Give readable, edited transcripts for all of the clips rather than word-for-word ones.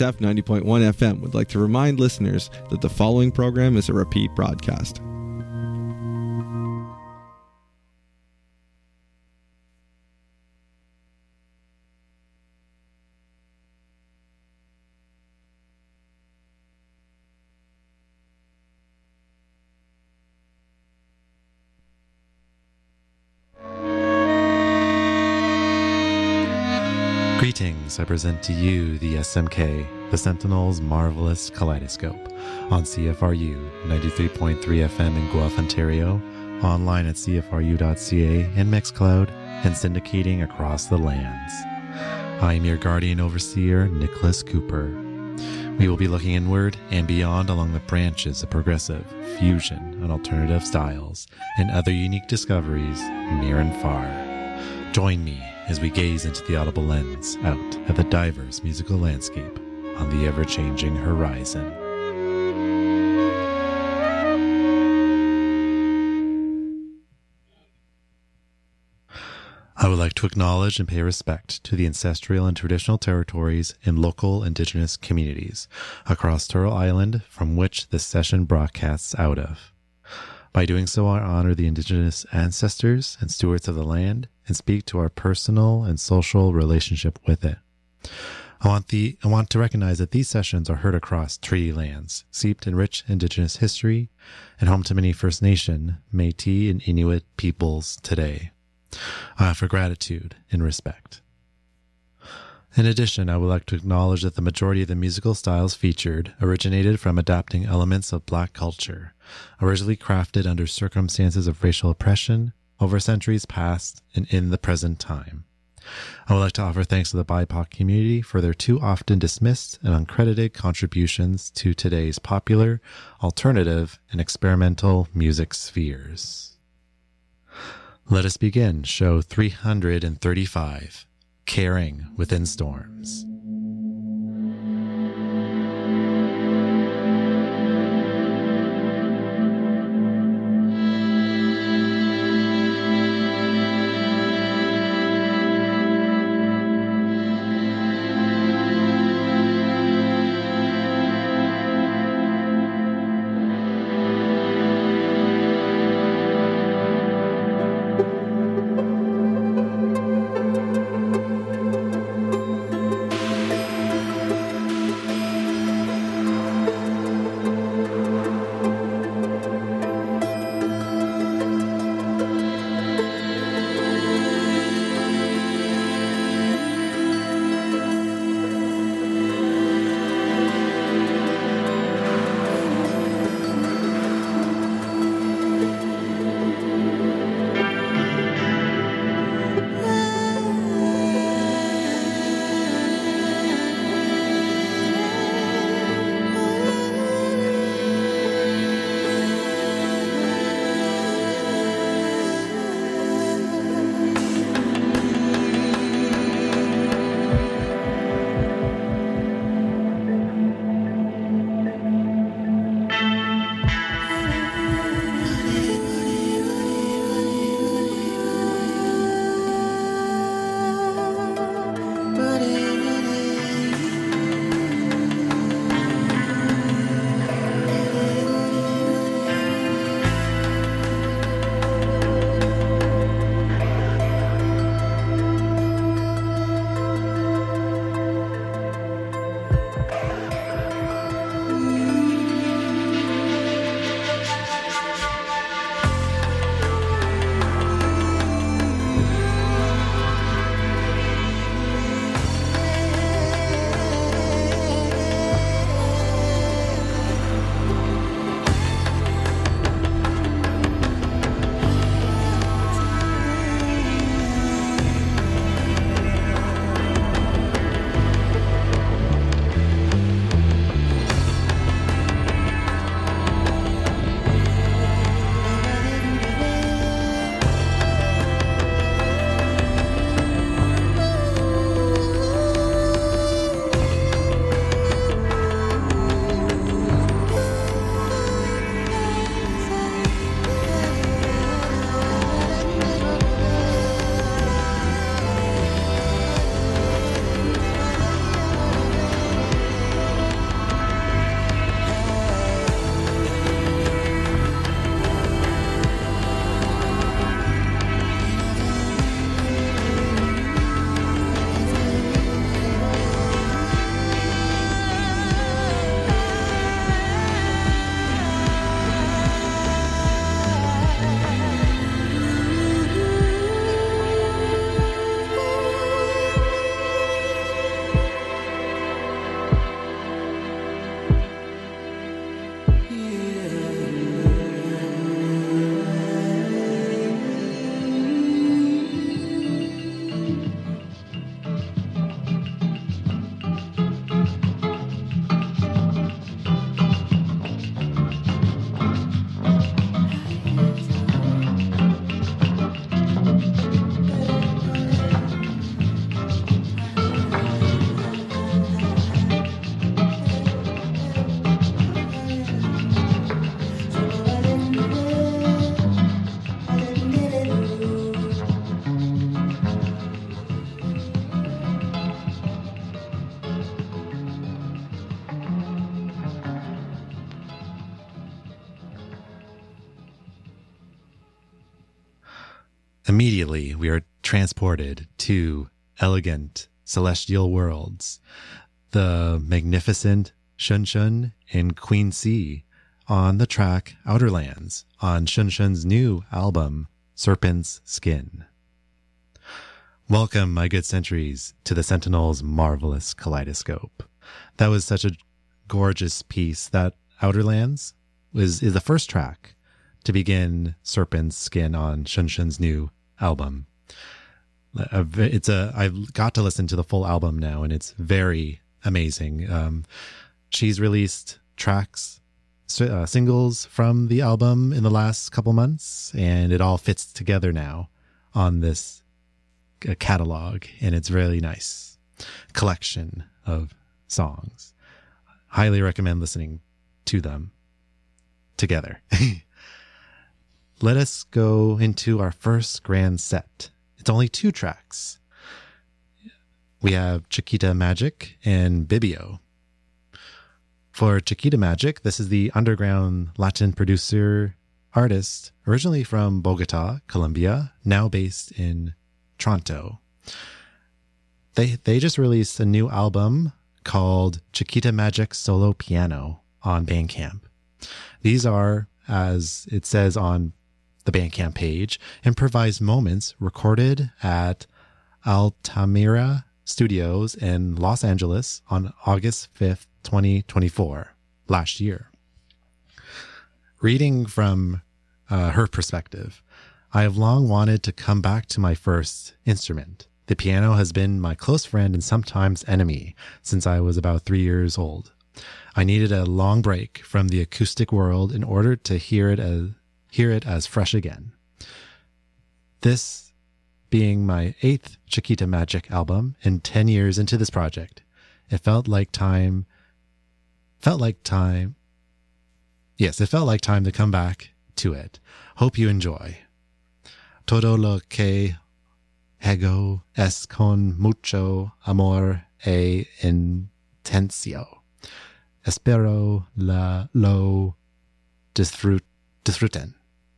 F 90.1 FM would like to remind listeners that the following program is a repeat broadcast. Greetings, I present to you the SMK, the Sentinel's Marvelous Kaleidoscope, on CFRU 93.3 FM in Guelph, Ontario, online at cfru.ca and Mixcloud, and syndicating across the lands. I am your guardian overseer, Nicholas Cooper. We will be looking inward and beyond along the branches of progressive, fusion, and alternative styles, and other unique discoveries near and far. Join me as we gaze into the audible lens out at the diverse musical landscape on the ever-changing horizon. I would like to acknowledge and pay respect to the ancestral and traditional territories and local Indigenous communities across Turtle Island from which this session broadcasts out of. By doing so, I honor the Indigenous ancestors and stewards of the land and speak to our personal and social relationship with it. I want to recognize that these sessions are heard across treaty lands, steeped in rich Indigenous history, and home to many First Nation, Métis, and Inuit peoples today. I offer gratitude and respect. In addition, I would like to acknowledge that the majority of the musical styles featured originated from adapting elements of Black culture, originally crafted under circumstances of racial oppression over centuries past and in the present time. I would like to offer thanks to the BIPOC community for their too often dismissed and uncredited contributions to today's popular, alternative, and experimental music spheres. Let us begin show 335, Caring Within Storms. immediately we are transported to elegant celestial worlds, the magnificent Shun Shun and Queen C on the track Outer Lands on Shun Shun's new album, Serpent's Skin. Welcome, my good sentries, to the Sentinel's marvelous kaleidoscope. That was such a gorgeous piece. That Outer Lands is the first track to begin Serpent's Skin on Shun Shun's new album. I've got to listen to the full album now, and it's very amazing. She's released tracks, singles from the album in the last couple months, and it all fits together now on this catalog, and it's really nice collection of songs. Highly recommend listening to them together. Let us go into our first grand set. It's only 2 tracks. We have Chiquita Magic and Bibio. For Chiquita Magic, this is the underground Latin producer artist, originally from Bogota, Colombia, now based in Toronto. They just released a new album called Chiquita Magic Solo Piano on Bandcamp. These are, as it says on the Bandcamp page, improvised moments recorded at Altamira Studios in Los Angeles on August 5th, 2024, last year. Reading from her perspective, I have long wanted to come back to my first instrument. The piano has been my close friend and sometimes enemy since I was about 3 years old. I needed a long break from the acoustic world in order to hear it as fresh again. This being my 8th Chiquita Magic album and 10 years into this project, it felt like time to come back to it. Hope you enjoy. Todo lo que hago es con mucho amor e intencio. Espero lo disfruten.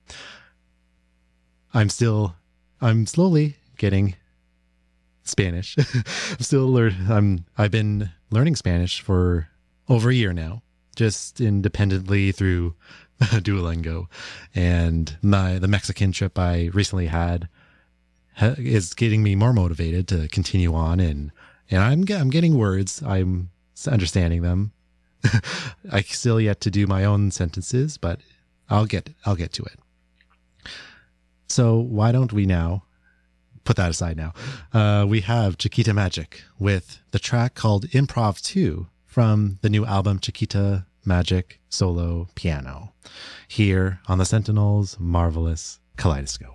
I'm slowly getting Spanish. I've been learning Spanish for over a year now, just independently through Duolingo, and the Mexican trip I recently had is getting me more motivated to continue on, and I'm getting words. I'm understanding them. I still yet to do my own sentences, but I'll get to it. So why don't we now put that aside now? We have Chiquita Magic with the track called Improv 2 from the new album Chiquita Magic Solo Piano, here on the Sentinel's marvelous kaleidoscope.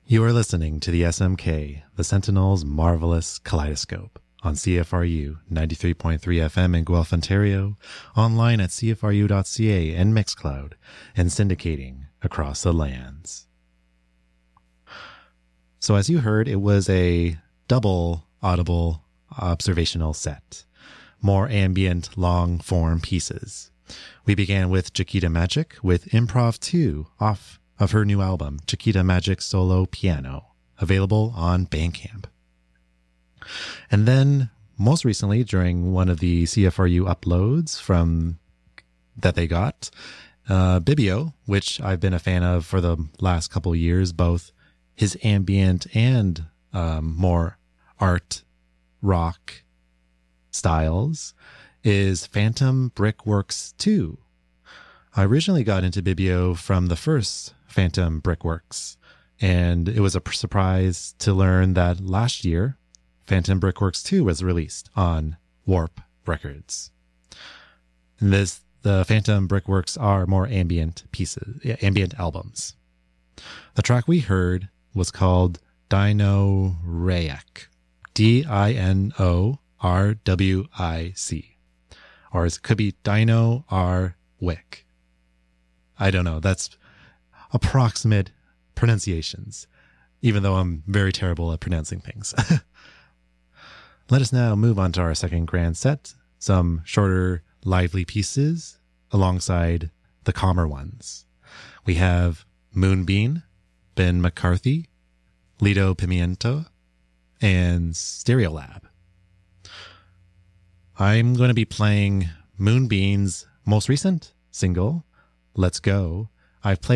You are listening to the SMK, the Sentinel's Marvelous Kaleidoscope, on CFRU 93.3 FM in Guelph, Ontario, online at cfru.ca and Mixcloud, and syndicating across the lands. So as you heard, it was a double audible observational set, more ambient long-form pieces. We began with Chiquita Magic with Improv 2 off of her new album, Chiquita Magic Solo Piano, available on Bandcamp. And then, most recently, during one of the CFRU uploads that they got, Bibio, which I've been a fan of for the last couple of years, both his ambient and more art rock styles, is Phantom Brickworks 2. I originally got into Bibio from the first Phantom Brickworks, and it was a surprise to learn that last year, Phantom Brickworks 2 was released on Warp Records. And the Phantom Brickworks are more ambient pieces, ambient albums. The track we heard was called Dinorwic, Dinorwic, or it could be Dino R Wick. I don't know. That's approximate pronunciations, even though I'm very terrible at pronouncing things. Let us now move on to our second grand set, some shorter, lively pieces alongside the calmer ones. We have Moonbeam, Ben McCarthy, Lido Pimiento, and Stereolab. I'm going to be playing Moonbeam's most recent single, Let's Go. I've played